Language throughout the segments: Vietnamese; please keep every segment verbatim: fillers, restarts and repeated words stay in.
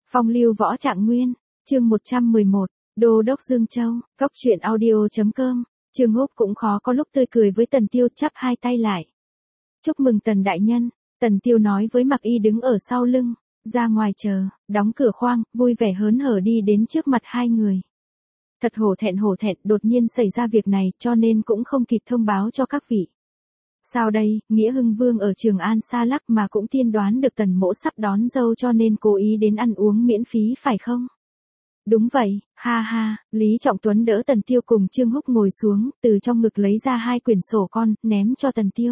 Phong lưu võ trạng nguyên, chương một trăm mười một, Đô đốc Dương Châu, Cốc truyện audio.com, Trương Húc cũng khó có lúc tươi cười với Tần Tiêu chắp hai tay lại. Chúc mừng Tần đại nhân, Tần Tiêu nói với Mặc Y đứng ở sau lưng, ra ngoài chờ, đóng cửa khoang, vui vẻ hớn hở đi đến trước mặt hai người. Thật hổ thẹn hổ thẹn đột nhiên xảy ra việc này cho nên cũng không kịp thông báo cho các vị. Sao đây, Nghĩa Hưng Vương ở Trường An xa lắc mà cũng tiên đoán được Tần mỗ sắp đón dâu cho nên cố ý đến ăn uống miễn phí phải không? Đúng vậy, ha ha, Lý Trọng Tuấn đỡ Tần Tiêu cùng Trương Húc ngồi xuống, từ trong ngực lấy ra hai quyển sổ con, ném cho Tần Tiêu.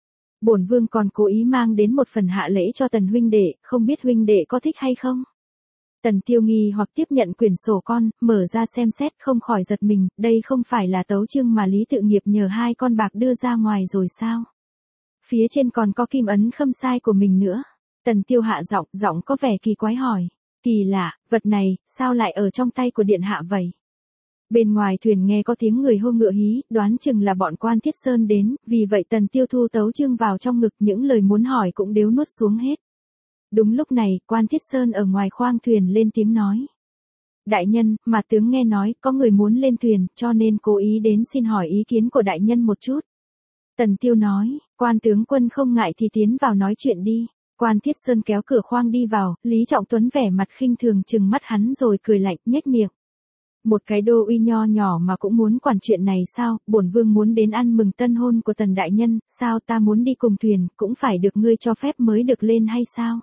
Bổn vương còn cố ý mang đến một phần hạ lễ cho Tần huynh đệ, không biết huynh đệ có thích hay không? Tần Tiêu nghi hoặc tiếp nhận quyển sổ con, mở ra xem xét không khỏi giật mình, đây không phải là tấu chương mà Lý Tự Nghiệp nhờ hai con bạc đưa ra ngoài rồi sao? Phía trên còn có kim ấn khâm sai của mình nữa. Tần Tiêu hạ giọng, giọng có vẻ kỳ quái hỏi. Kỳ lạ, vật này, sao lại ở trong tay của điện hạ vậy? Bên ngoài thuyền nghe có tiếng người hô ngựa hí, đoán chừng là bọn Quan Thiết Sơn đến, vì vậy Tần Tiêu thu tấu chương vào trong ngực, những lời muốn hỏi cũng đều nuốt xuống hết. Đúng lúc này, Quan Thiết Sơn ở ngoài khoang thuyền lên tiếng nói. Đại nhân, mà tướng nghe nói, có người muốn lên thuyền, cho nên cố ý đến xin hỏi ý kiến của đại nhân một chút. Tần Tiêu nói, Quan tướng quân không ngại thì tiến vào nói chuyện đi. Quan Thiết Sơn kéo cửa khoang đi vào, Lý Trọng Tuấn vẻ mặt khinh thường trừng mắt hắn rồi cười lạnh, nhếch miệng. Một cái đô uy nho nhỏ mà cũng muốn quản chuyện này sao, bổn vương muốn đến ăn mừng tân hôn của Tần đại nhân, sao ta muốn đi cùng thuyền, cũng phải được ngươi cho phép mới được lên hay sao?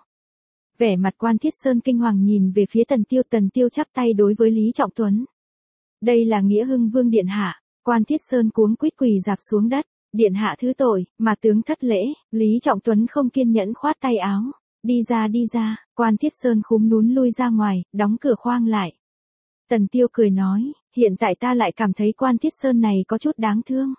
Vẻ mặt Quan Thiết Sơn kinh hoàng nhìn về phía Tần Tiêu, Tần Tiêu chắp tay đối với Lý Trọng Tuấn. Đây là Nghĩa Hưng Vương điện hạ. Quan Thiết Sơn cuống quýt quỳ rạp xuống đất. Điện hạ thứ tội, mà tướng thất lễ. Lý Trọng Tuấn không kiên nhẫn khoát tay áo. Đi ra đi ra. Quan Thiết Sơn khúm núm lui ra ngoài, đóng cửa khoang lại. Tần Tiêu cười nói, hiện tại ta lại cảm thấy Quan Thiết Sơn này có chút đáng thương.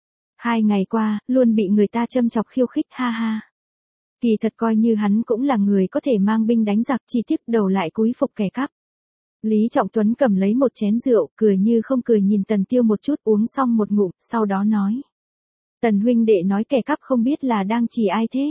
Hai ngày qua, luôn bị người ta châm chọc khiêu khích, ha ha. Kỳ thật coi như hắn cũng là người có thể mang binh đánh giặc, chi tiết đầu lại cúi phục kẻ cắp. Lý Trọng Tuấn cầm lấy một chén rượu, cười như không cười nhìn Tần Tiêu một chút, uống xong một ngụm, sau đó nói. Tần huynh đệ nói kẻ cắp không biết là đang chỉ ai thế?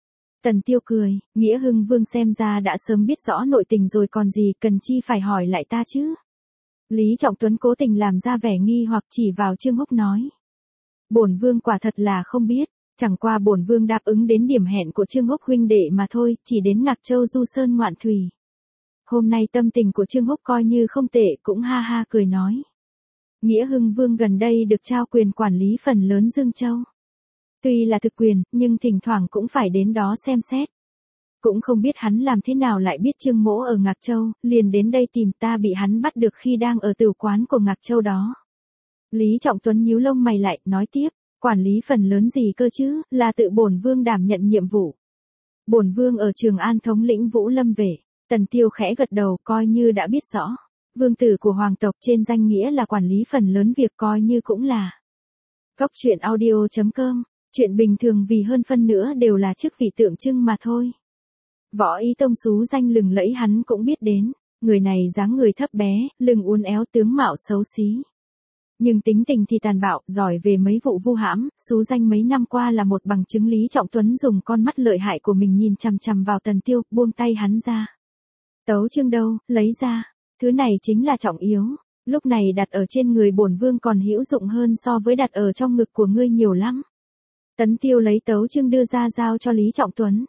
Tần Tiêu cười, Nghĩa Hưng Vương xem ra đã sớm biết rõ nội tình rồi còn gì, cần chi phải hỏi lại ta chứ? Lý Trọng Tuấn cố tình làm ra vẻ nghi hoặc chỉ vào Trương Húc nói. Bổn vương quả thật là không biết. Chẳng qua bổn vương đáp ứng đến điểm hẹn của Trương Húc huynh đệ mà thôi, chỉ đến Ngạc Châu du sơn ngoạn thủy. Hôm nay tâm tình của Trương Húc coi như không tệ, cũng ha ha cười nói. Nghĩa Hưng Vương gần đây được trao quyền quản lý phần lớn Dương Châu. Tuy là thực quyền, nhưng thỉnh thoảng cũng phải đến đó xem xét. Cũng không biết hắn làm thế nào lại biết Trương mỗ ở Ngạc Châu, liền đến đây tìm ta, bị hắn bắt được khi đang ở tửu quán của Ngạc Châu đó. Lý Trọng Tuấn nhíu lông mày lại, nói tiếp. Quản lý phần lớn gì cơ chứ, là tự bổn vương đảm nhận nhiệm vụ. Bổn vương ở Trường An thống lĩnh Vũ Lâm vệ. Tần Tiêu khẽ gật đầu, coi như đã biết rõ. Vương tử của hoàng tộc trên danh nghĩa là quản lý phần lớn việc, coi như cũng là. Cốc truyện audio.com, chuyện bình thường vì hơn phân nữa đều là chức vị tượng trưng mà thôi. Võ Ý Tông xú danh lừng lẫy hắn cũng biết đến. Người này dáng người thấp bé, lưng uốn éo, tướng mạo xấu xí. Nhưng tính tình thì tàn bạo, giỏi về mấy vụ vu hãm, xú danh mấy năm qua là một bằng chứng. Lý Trọng Tuấn dùng con mắt lợi hại của mình nhìn chằm chằm vào Tần Tiêu, buông tay hắn ra. Tấu chương đâu, lấy ra. Thứ này chính là trọng yếu, lúc này đặt ở trên người bổn vương còn hữu dụng hơn so với đặt ở trong ngực của ngươi nhiều lắm. Tần Tiêu lấy tấu chương đưa ra giao cho Lý Trọng Tuấn.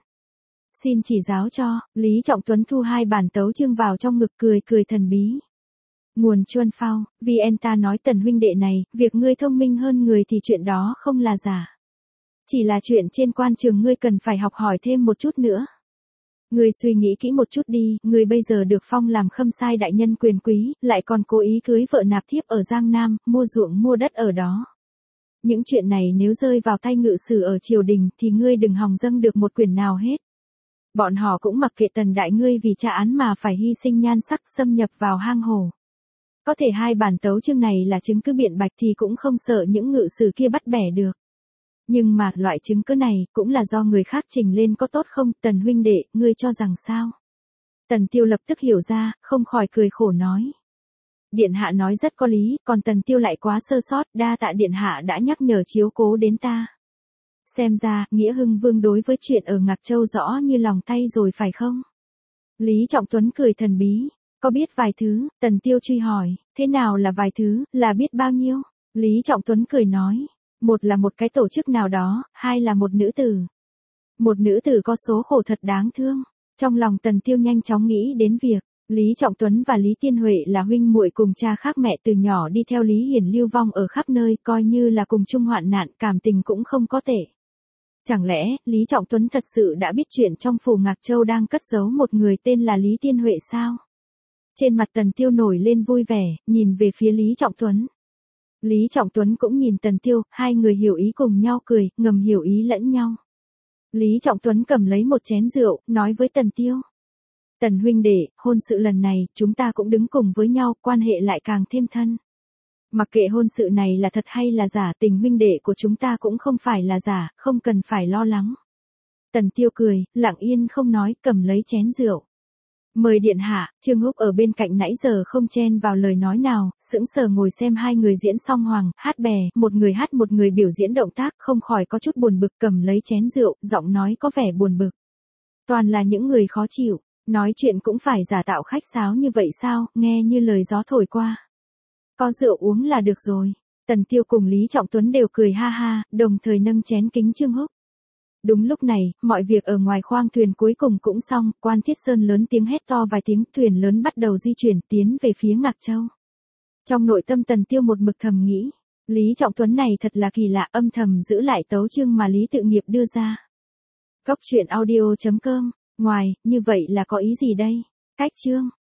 Xin chỉ giáo cho. Lý Trọng Tuấn thu hai bản tấu chương vào trong ngực, cười cười thần bí. Nguồn Chuân Phao, vì en ta nói Tần huynh đệ này, việc ngươi thông minh hơn người thì chuyện đó không là giả. Chỉ là chuyện trên quan trường ngươi cần phải học hỏi thêm một chút nữa. Ngươi suy nghĩ kỹ một chút đi, ngươi bây giờ được phong làm khâm sai đại nhân quyền quý, lại còn cố ý cưới vợ nạp thiếp ở Giang Nam, mua ruộng mua đất ở đó. Những chuyện này nếu rơi vào tay ngự sử ở triều đình thì ngươi đừng hòng dâng được một quyền nào hết. Bọn họ cũng mặc kệ Tần đại ngươi vì tra án mà phải hy sinh nhan sắc xâm nhập vào hang hổ. Có thể hai bản tấu chương này là chứng cứ biện bạch thì cũng không sợ những ngự sử kia bắt bẻ được. Nhưng mà loại chứng cứ này cũng là do người khác trình lên, có tốt không? Tần huynh đệ, ngươi cho rằng sao? Tần Tiêu lập tức hiểu ra, không khỏi cười khổ nói. Điện hạ nói rất có lý, còn Tần Tiêu lại quá sơ sót, đa tạ điện hạ đã nhắc nhở chiếu cố đến ta. Xem ra, Nghĩa Hưng Vương đối với chuyện ở Ngạc Châu rõ như lòng tay rồi phải không? Lý Trọng Tuấn cười thần bí. Có biết vài thứ, Tần Tiêu truy hỏi, thế nào là vài thứ, là biết bao nhiêu? Lý Trọng Tuấn cười nói, một là một cái tổ chức nào đó, hai là một nữ tử. Một nữ tử có số khổ thật đáng thương. Trong lòng Tần Tiêu nhanh chóng nghĩ đến việc, Lý Trọng Tuấn và Lý Tiên Huệ là huynh muội cùng cha khác mẹ từ nhỏ đi theo Lý Hiển lưu vong ở khắp nơi, coi như là cùng chung hoạn nạn, cảm tình cũng không có tệ. Chẳng lẽ, Lý Trọng Tuấn thật sự đã biết chuyện trong phủ Ngạc Châu đang cất giấu một người tên là Lý Tiên Huệ sao? Trên mặt Tần Tiêu nổi lên vui vẻ, nhìn về phía Lý Trọng Tuấn. Lý Trọng Tuấn cũng nhìn Tần Tiêu, hai người hiểu ý cùng nhau cười, ngầm hiểu ý lẫn nhau. Lý Trọng Tuấn cầm lấy một chén rượu, nói với Tần Tiêu. Tần huynh đệ, hôn sự lần này, chúng ta cũng đứng cùng với nhau, quan hệ lại càng thêm thân. Mặc kệ hôn sự này là thật hay là giả, tình huynh đệ của chúng ta cũng không phải là giả, không cần phải lo lắng. Tần Tiêu cười, lặng yên không nói, cầm lấy chén rượu. Mời điện hạ. Trương Húc ở bên cạnh nãy giờ không chen vào lời nói nào, sững sờ ngồi xem hai người diễn song hoàng, hát bè, một người hát một người biểu diễn động tác, không khỏi có chút buồn bực, cầm lấy chén rượu, giọng nói có vẻ buồn bực. Toàn là những người khó chịu, nói chuyện cũng phải giả tạo khách sáo như vậy sao, nghe như lời gió thổi qua. Có rượu uống là được rồi. Tần Tiêu cùng Lý Trọng Tuấn đều cười ha ha, đồng thời nâng chén kính Trương Húc. Đúng lúc này, mọi việc ở ngoài khoang thuyền cuối cùng cũng xong, Quan Thiết Sơn lớn tiếng hét to vài tiếng, thuyền lớn bắt đầu di chuyển tiến về phía Ngạc Châu. Trong nội tâm Tần Tiêu một mực thầm nghĩ, Lý Trọng Tuấn này thật là kỳ lạ, âm thầm giữ lại tấu chương mà Lý Tự Nghiệp đưa ra. Góc truyện audio chấm com, ngoài, như vậy là có ý gì đây? Cách chương